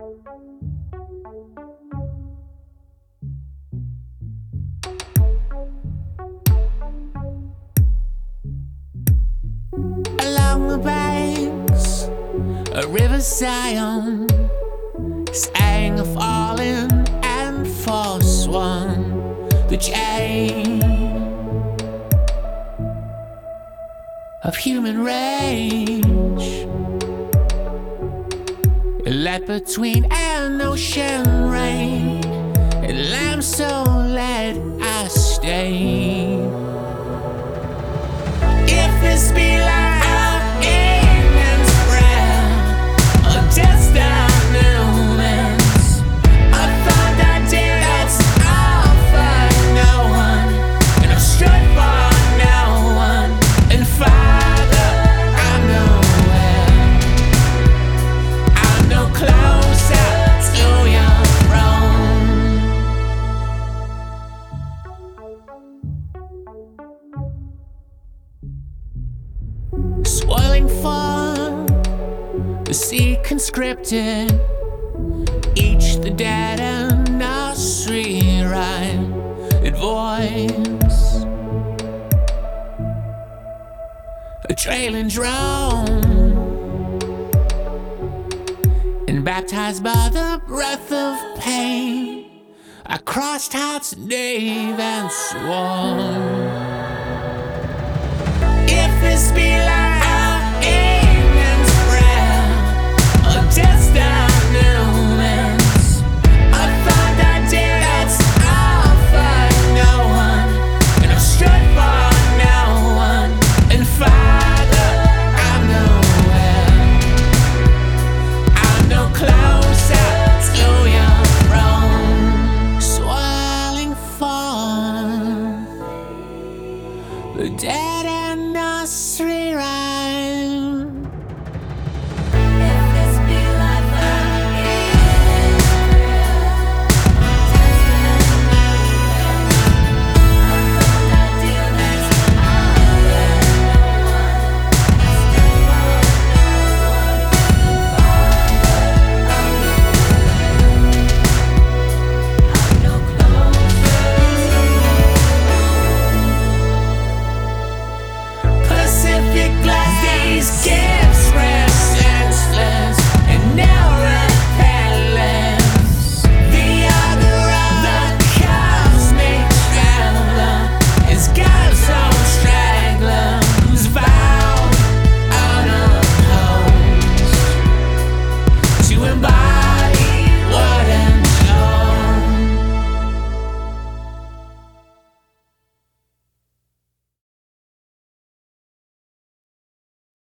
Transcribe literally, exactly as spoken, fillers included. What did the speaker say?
Along the banks of River Zion sang a fallen and forswung the chain of human rage. It led between an ocean rain and lamb, so let us stay. If this be like our evening's prayer or distant moments, I thought I did that's all for no one, and I've stood for no one. And Father, I'm nowhere, I'm no closer to your throne. Swirling fog, the sea conscripted, each the dead and us rewrite it voice. A trailing drone, and baptized by the breath of pain, I crossed hearts, Dave, and swore. If this be life,